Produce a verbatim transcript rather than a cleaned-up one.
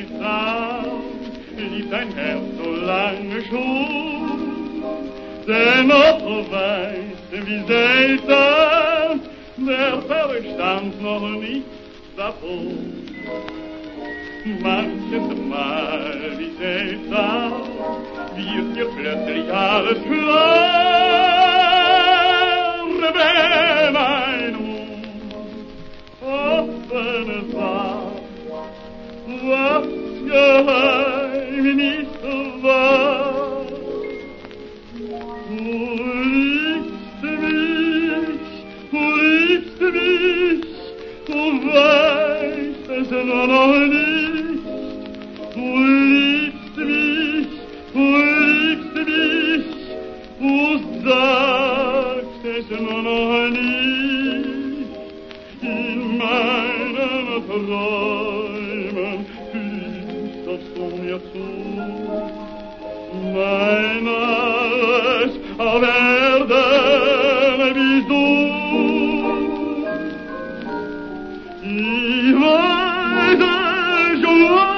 nicht an, liebt dein Herz so lange schon, dennoch weißt du, wie seltsam, der Verstand noch nicht davon. Manches Mal, wie seltsam, wird dir plötzlich alles klar, wenn ein Mund offen war, was Geheimnis war. Du liebst mich, du liebst mich, du weißt es noch nicht. Du liebst mich, du liebst mich, du sagst es noch nicht. In meinen Träumen flüsterst du mir zu, mein alles auf Erden bist du. Ich weiß es schon.